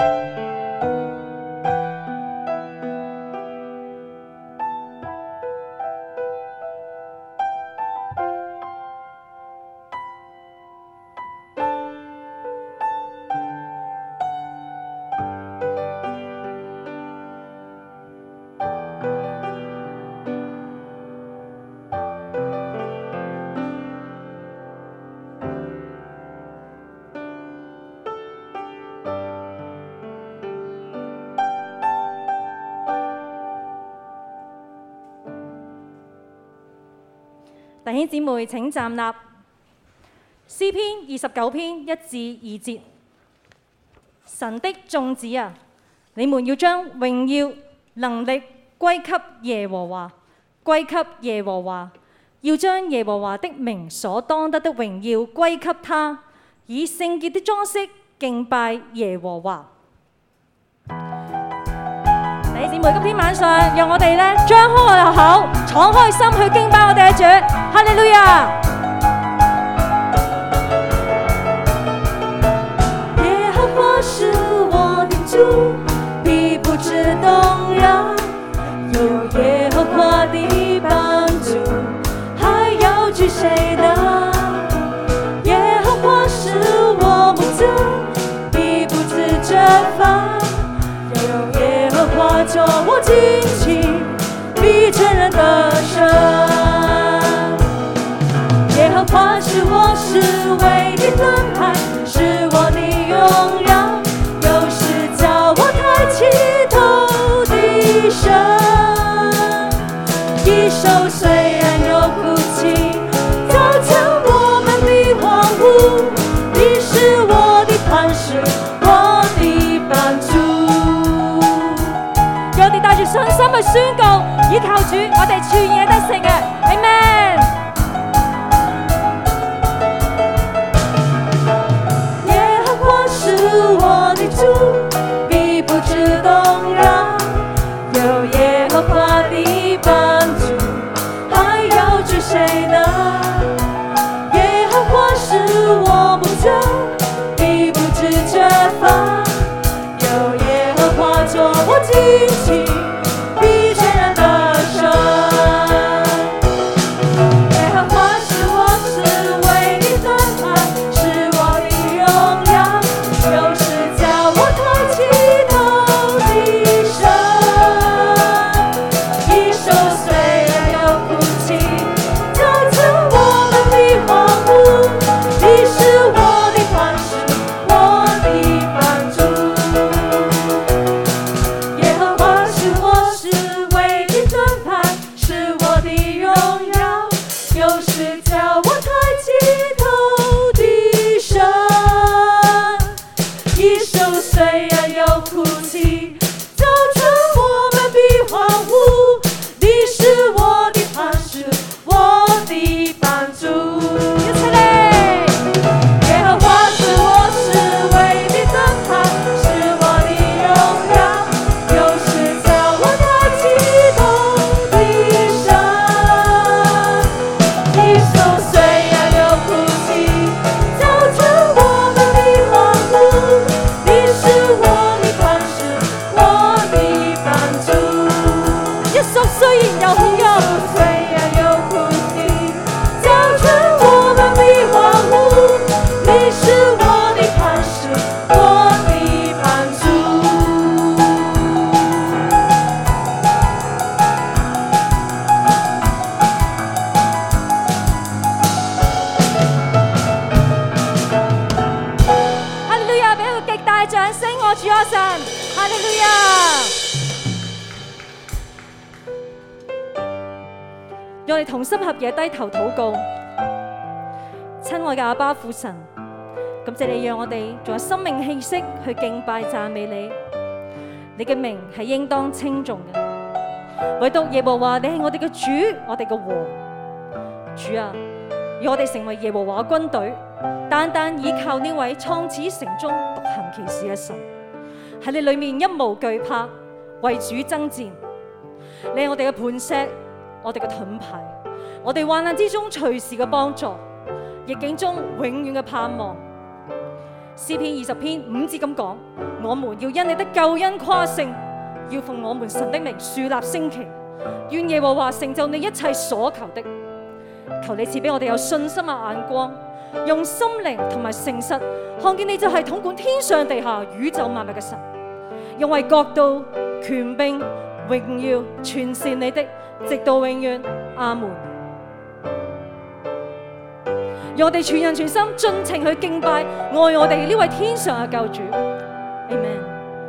弟兄姊妹請站立。詩篇29篇1至2節：神的眾子啊，你們要將榮耀能力歸給耶和華，歸給耶和華，要將耶和華的名所當得的榮耀歸給他，以聖潔的裝飾敬拜耶和華。弟兄姊妹，今天晚上讓我哋張開我哋口，敞開心去敬拜我哋嘅主，哈利路亞！ 耶和華是我的主，必不致動搖，有耶和華的幫助，還要懼誰呢？耶和華是我牧者，必不致折放。化作我旌旗，必全然得勝。耶和華是我侍衛的盾牌，是我的榮耀，有時叫我抬起頭的神。一手雖然有哭泣，造成我們的荒蕪，你是我的磐石，我的幫助。 我哋帶住信心去宣告，依靠主，我哋全嘢得勝嘅 ，Amen。 耶和華是我的主，必不致動搖，有耶和華的幫助，還要懼誰呢？耶和華是我牧者，必不致折放，有耶和華作我旌旗。 讓我哋同心合意低頭禱告。親愛嘅阿爸父神，感謝你讓我哋仲有生命氣息去敬拜讚美你，你嘅名係應當稱頌嘅。唯獨耶和華，你係我哋嘅主，我哋嘅王。主啊，讓我哋成為耶和華嘅軍隊，單單依靠呢位創始成終獨行其事嘅神，喺你裏面一無懼怕，為主爭戰。你係我哋嘅磐石，我哋嘅盾牌，我哋患難之中隨時嘅幫助，逆境中永遠嘅盼望。 詩篇20篇5節咁講：我們要因你的救恩誇勝，要奉我們神的名樹立旌旗，願耶和華成就你一切所求的。求你賜俾我哋有信心嘅眼光，用心靈同埋誠實看見你就係統管天上地下宇宙萬物嘅神，因為國度、權柄、榮耀全是你的，直到永遠。阿門。讓我哋全人全心盡情去敬拜愛我哋呢位天上嘅救主。Amen。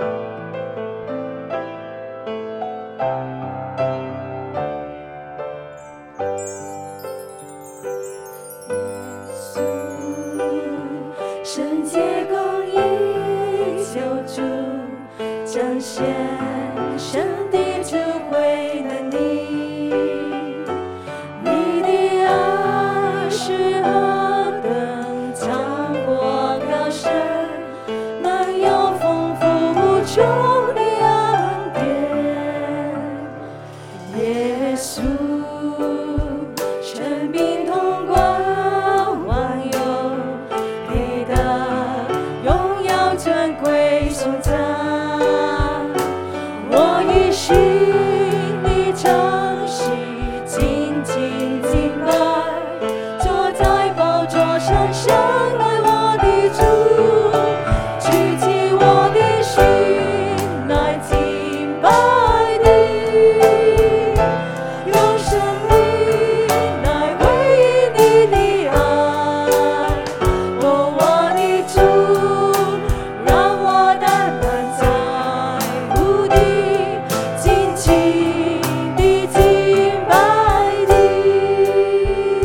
圣洁公义救主，彰显神的智慧能力。你的爱是何等长阔高深，满有丰富无穷的恩典。耶稣，权柄统管万有，给的荣耀尊贵颂赞。我以心里诚实紧紧敬拜，坐在宝座上深爱我的主，举起我的心来敬拜你，用生命来回应你的爱。哦，我的主，让我单单在乎你，尽情地敬拜你。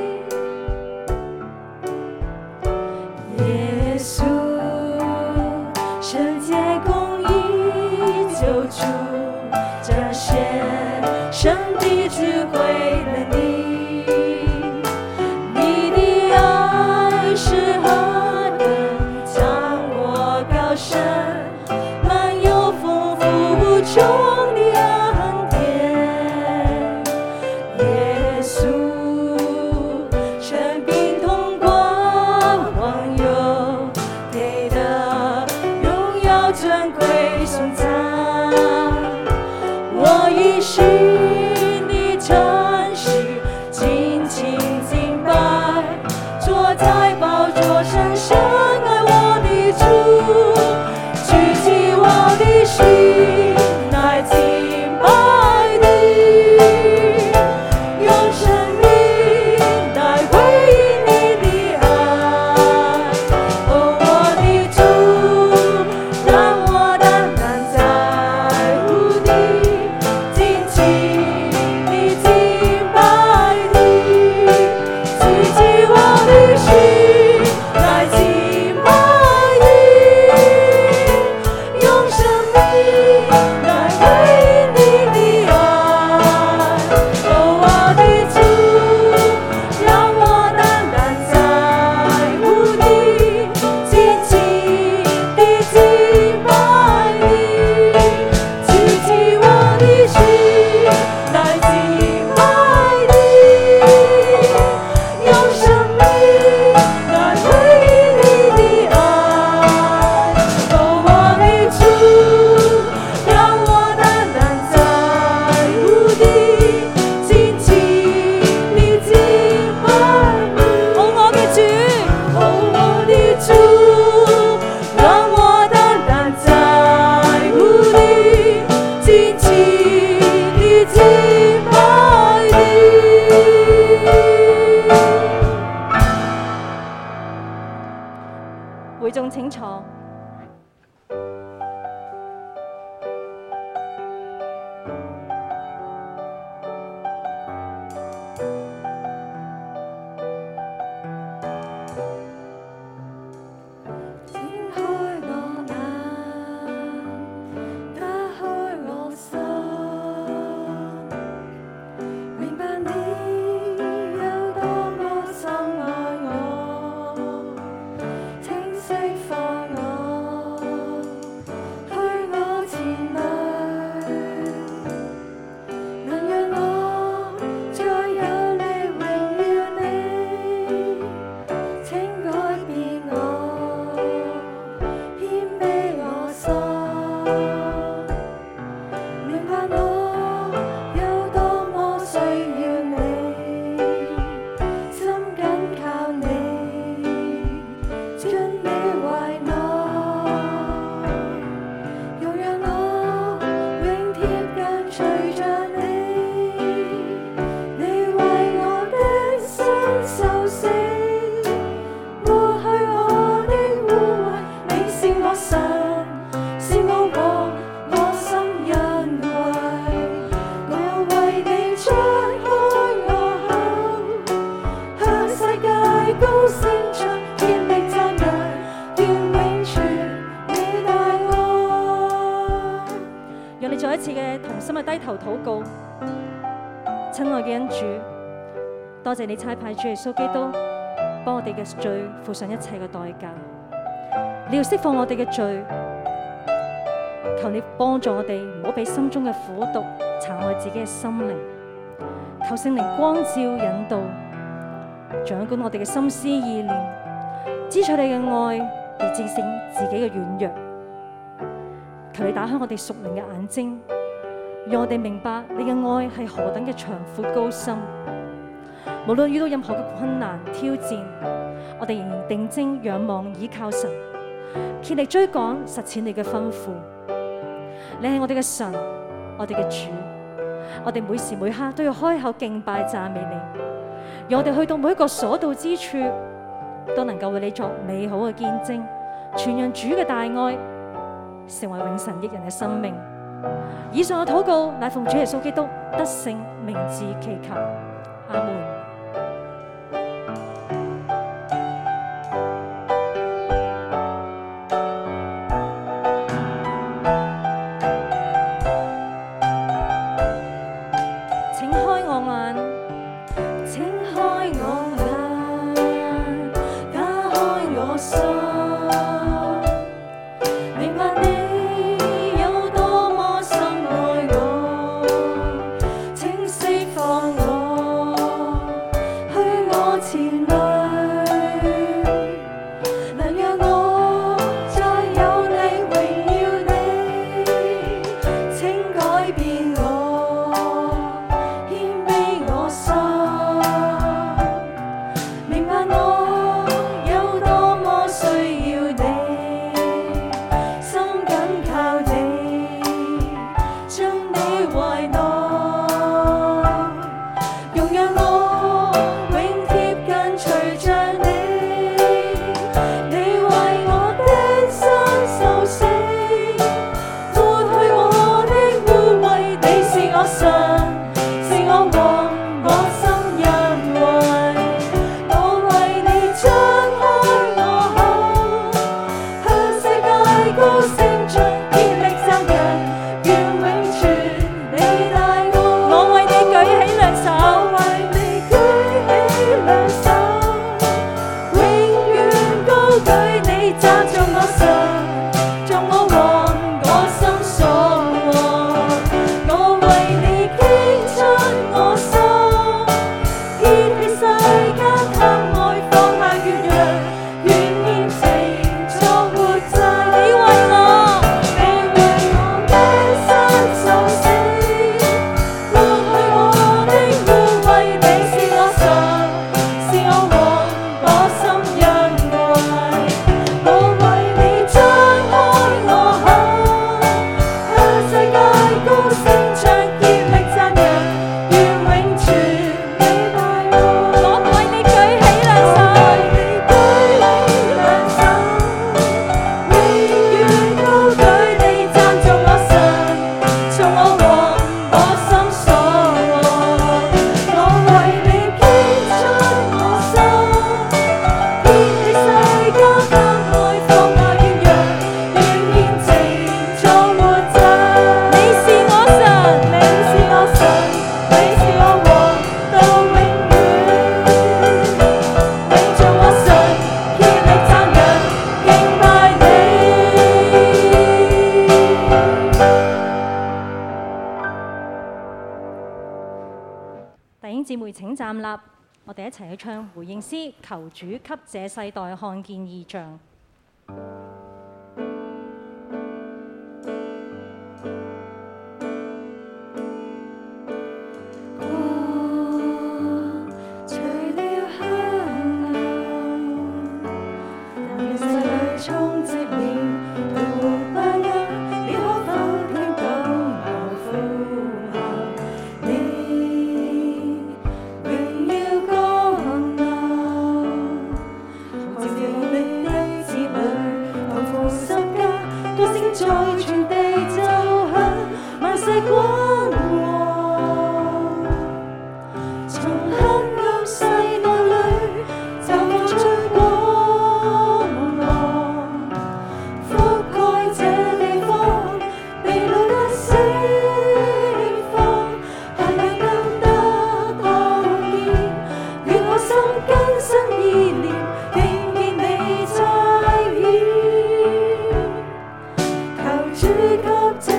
耶稣，圣洁公义救主，彰显神的智慧能力。你的爱是何等长阔高深，满有丰富无穷的恩典。耶稣，权柄统管万有，给的荣耀尊贵颂赞。我以心里诚实紧紧敬拜，坐在宝座上深爱我的主，举起我的心来敬拜你，用生命来回应你的爱。哦，我的主，让我单单在乎你，尽情地敬拜你，举起我的心来敬拜你，用生命来回应你的爱。哦，我的主，让我单单在乎你，尽情地敬拜你，举起我的心来敬拜你，用生命来回应你的爱。哦，我的主，让我单单在乎你，尽情地敬拜你。 哦，我嘅主， 哦，我的主，让我单單在乎你，盡情地敬拜你。 會眾請坐。 展開我眼，打開我心，明白你有多麼深愛我，請釋放我。 是我王，我心欣慰。我又為你張開我口，向世界高聲唱，竭力讚揚，願永存你大愛。 讓你再一次嘅同心嘅低頭禱告。親愛嘅恩主，多謝你差派主耶穌基督幫我哋嘅罪付上一切嘅代價。你要釋放我哋嘅罪，求你幫助我哋唔好俾心中嘅苦毒殘害自己嘅心靈。求聖靈光照引導，掌管我哋嘅心思意念，支取你嘅愛而戰勝自己嘅軟弱。求你打開我哋屬靈嘅眼睛，讓我哋明白你嘅愛係何等嘅長闊高深。無論遇到任何嘅困難挑戰，我哋仍然定睛仰望倚靠神，竭力追趕實踐你嘅吩咐。你係我哋嘅神，我哋嘅主，我哋每時每刻都要開口敬拜讚美你，讓我哋去到每一個所到之處，都能夠為你作美好嘅見證，傳揚主嘅大愛，成為永神益人嘅生命。以上嘅禱告乃奉主耶穌基督得勝名字祈求，阿門。站立，我哋一齊去唱回應詩，求主給這世代看見異象。 我光和，從黑暗世代裏綻放出光芒，覆蓋這地方，被擄得釋放，瞎眼更得看見，願我心更新意念，聽見你再現，求主給這